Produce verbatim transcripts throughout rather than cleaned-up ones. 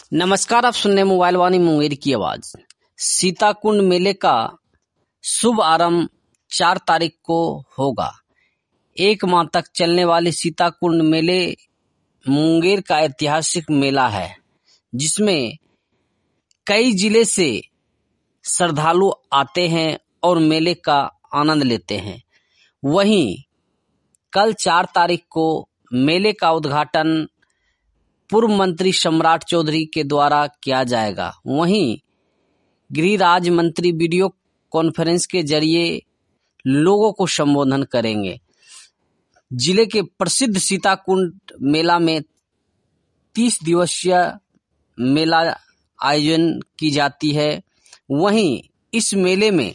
नमस्कार, आप सुन रहे मोबाइल वाणी मुंगेर की आवाज। सीताकुंड मेले का शुभ आरंभ चार तारीख को होगा। एक माह तक चलने वाले सीताकुंड मेले मुंगेर का ऐतिहासिक मेला है, जिसमें कई जिले से श्रद्धालु आते हैं और मेले का आनंद लेते हैं। वहीं कल चार तारीख को मेले का उद्घाटन पूर्व मंत्री सम्राट चौधरी के द्वारा किया जाएगा। वहीं गृह राज्य मंत्री वीडियो कॉन्फ्रेंस के जरिए लोगों को संबोधन करेंगे। जिले के प्रसिद्ध सीताकुंड मेला में तीस दिवसीय मेला आयोजन की जाती है। वहीं इस मेले में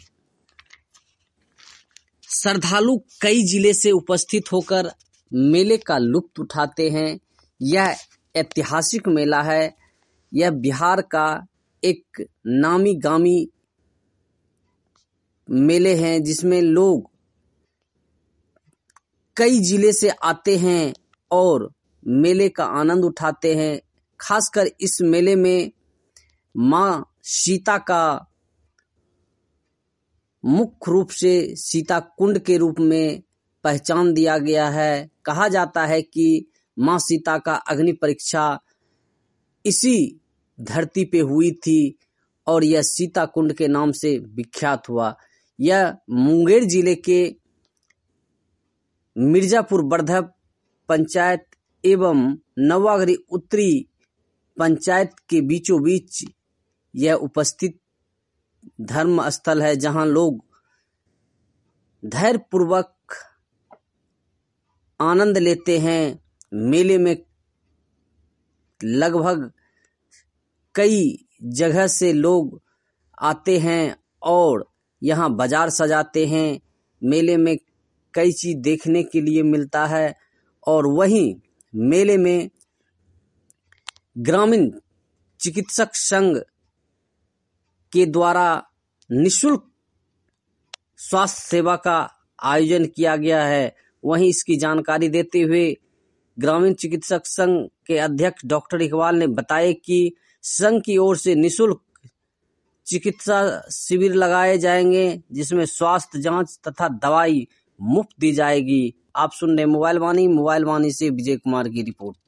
श्रद्धालु कई जिले से उपस्थित होकर मेले का लुत्फ उठाते हैं। यह ऐतिहासिक मेला है। यह बिहार का एक नामी गामी मेले हैं, जिसमें लोग कई जिले से आते हैं और मेले का आनंद उठाते हैं। खासकर इस मेले में मां सीता का मुख्य रूप से सीता कुंड के रूप में पहचान दिया गया है। कहा जाता है कि मां सीता का अग्नि परीक्षा इसी धरती पे हुई थी और यह सीता कुंड के नाम से विख्यात हुआ। यह मुंगेर जिले के मिर्जापुर बर्धा पंचायत एवं नवागरी उत्तरी पंचायत के बीचों बीच यह उपस्थित धर्म स्थल है, जहां लोग धैर्य पूर्वक आनंद लेते हैं। मेले में लगभग कई जगह से लोग आते हैं और यहाँ बाजार सजाते हैं। मेले में कई चीज देखने के लिए मिलता है और वहीं मेले में ग्रामीण चिकित्सक संघ के द्वारा निःशुल्क स्वास्थ्य सेवा का आयोजन किया गया है। वहीं इसकी जानकारी देते हुए ग्रामीण चिकित्सक संघ के अध्यक्ष डॉक्टर इकबाल ने बताया कि संघ की ओर से निःशुल्क चिकित्सा शिविर लगाए जाएंगे, जिसमें स्वास्थ्य जांच तथा दवाई मुफ्त दी जाएगी। आप सुन रहे मोबाइल वाणी मोबाइल वाणी से विजय कुमार की रिपोर्ट।